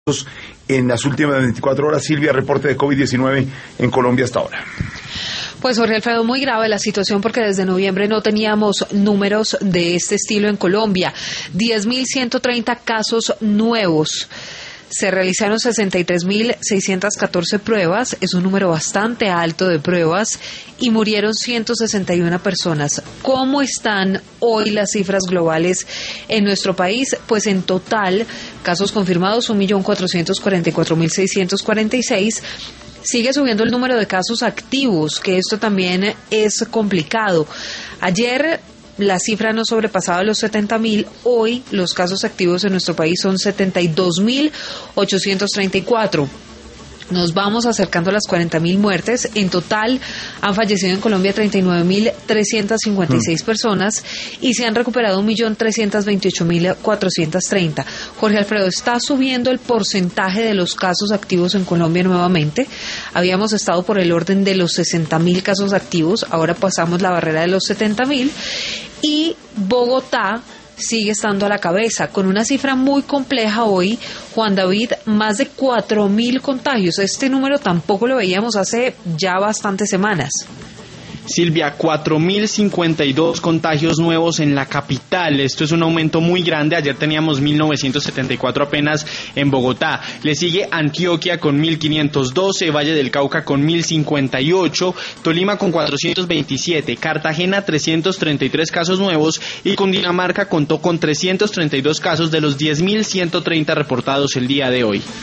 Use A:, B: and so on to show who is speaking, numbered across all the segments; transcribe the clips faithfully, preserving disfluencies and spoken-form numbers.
A: en las últimas veinticuatro horas. Silvia, reporte de COVID diecinueve en Colombia hasta ahora.
B: Pues Jorge Alfredo, muy grave la situación porque desde noviembre no teníamos números de este estilo en Colombia. diez mil ciento treinta casos nuevos. Se realizaron sesenta y tres mil seiscientas catorce pruebas, es un número bastante alto de pruebas, y murieron ciento sesenta y una personas. ¿Cómo están hoy las cifras globales en nuestro país? Pues en total, casos confirmados un millón cuatrocientos cuarenta y cuatro mil seiscientos cuarenta y seis. Sigue subiendo el número de casos activos, que esto también es complicado. Ayer la cifra no sobrepasaba los setenta mil, hoy los casos activos en nuestro país son setenta y dos mil ochocientos treinta y cuatro. Nos vamos acercando a las cuarenta mil muertes. En total han fallecido en Colombia treinta y nueve mil trescientas cincuenta y seis mm. personas y se han recuperado un millón trescientos veintiocho mil cuatrocientos treinta. Jorge Alfredo, está subiendo el porcentaje de los casos activos en Colombia nuevamente. Habíamos estado por el orden de los sesenta mil casos activos, ahora pasamos la barrera de los setenta mil y Bogotá sigue estando a la cabeza, con una cifra muy compleja hoy, Juan David, más de cuatro mil contagios. Este número tampoco lo veíamos hace ya bastantes semanas.
C: Silvia, cuatro mil cincuenta y dos contagios nuevos en la capital. Esto es un aumento muy grande. Ayer teníamos mil novecientos setenta y cuatro apenas en Bogotá. Le sigue Antioquia con mil quinientos doce, Valle del Cauca con mil cincuenta y ocho, Tolima con cuatrocientos veintisiete, Cartagena trescientos treinta y tres casos nuevos y Cundinamarca contó con trescientos treinta y dos casos de los diez mil ciento treinta reportados el día de hoy.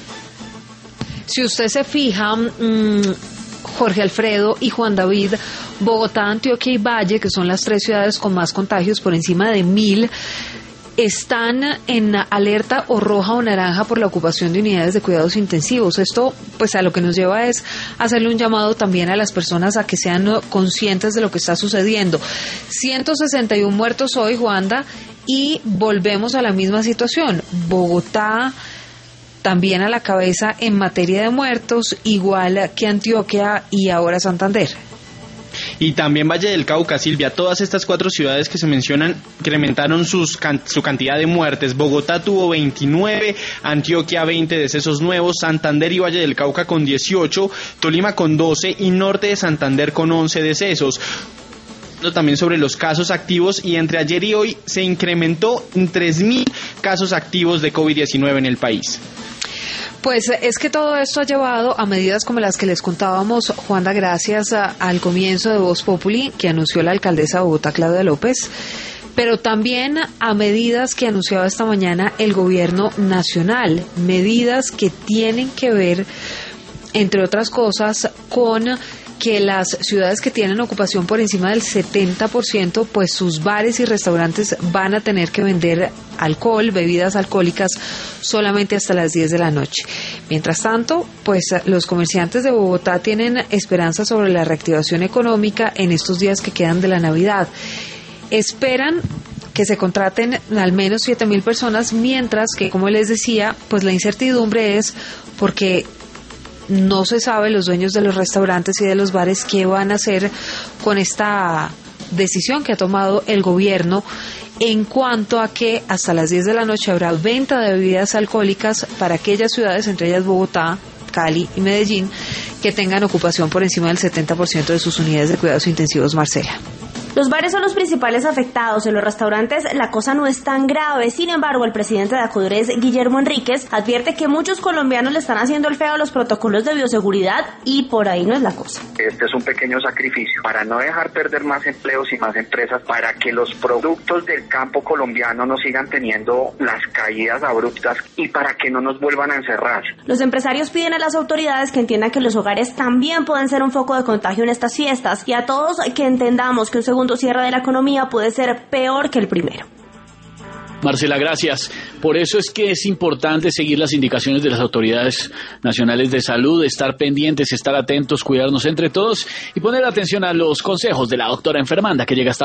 B: Si usted se fija, mmm... Jorge Alfredo y Juan David, Bogotá, Antioquia y Valle, que son las tres ciudades con más contagios, por encima de mil, están en alerta o roja o naranja por la ocupación de unidades de cuidados intensivos. Esto, pues, a lo que nos lleva es hacerle un llamado también a las personas a que sean conscientes de lo que está sucediendo. ciento sesenta y uno muertos hoy, Juanda, y volvemos a la misma situación. Bogotá también a la cabeza en materia de muertos, igual que Antioquia y ahora Santander.
C: Y también Valle del Cauca, Silvia. Todas estas cuatro ciudades que se mencionan incrementaron sus can- su cantidad de muertes. Bogotá tuvo veintinueve, Antioquia veinte decesos nuevos, Santander y Valle del Cauca con dieciocho, Tolima con doce y Norte de Santander con once decesos. También sobre los casos activos, y entre ayer y hoy se incrementó en tres mil casos activos de COVID diecinueve en el país.
B: Pues es que todo esto ha llevado a medidas como las que les contábamos, Juanda, gracias a, al comienzo de Voz Populi, que anunció la alcaldesa de Bogotá, Claudia López, pero también a medidas que anunciaba esta mañana el gobierno nacional, medidas que tienen que ver, entre otras cosas, con que las ciudades que tienen ocupación por encima del setenta por ciento, pues sus bares y restaurantes van a tener que vender alcohol, bebidas alcohólicas, solamente hasta las diez de la noche. Mientras tanto, pues los comerciantes de Bogotá tienen esperanza sobre la reactivación económica en estos días que quedan de la Navidad. Esperan que se contraten al menos siete mil personas, mientras que, como les decía, pues la incertidumbre es porque no se sabe los dueños de los restaurantes y de los bares qué van a hacer con esta decisión que ha tomado el gobierno en cuanto a que hasta las diez de la noche habrá venta de bebidas alcohólicas para aquellas ciudades, entre ellas Bogotá, Cali y Medellín, que tengan ocupación por encima del setenta por ciento de sus unidades de cuidados intensivos. Marcela.
D: Los bares son los principales afectados. En los restaurantes la cosa no es tan grave. Sin embargo, el presidente de Acudres, Guillermo Enríquez, advierte que muchos colombianos le están haciendo el feo a los protocolos de bioseguridad y por ahí no es la cosa.
E: Este es un pequeño sacrificio para no dejar perder más empleos y más empresas, para que los productos del campo colombiano no sigan teniendo las caídas abruptas y para que no nos vuelvan a encerrar.
D: Los empresarios piden a las autoridades que entiendan que los hogares también pueden ser un foco de contagio en estas fiestas y a todos que entendamos que un segundo cierre de la economía puede ser peor que el primero.
F: Marcela, gracias. Por eso es que es importante seguir las indicaciones de las autoridades nacionales de salud, estar pendientes, estar atentos, cuidarnos entre todos y poner atención a los consejos de la doctora enfermanda que llega hasta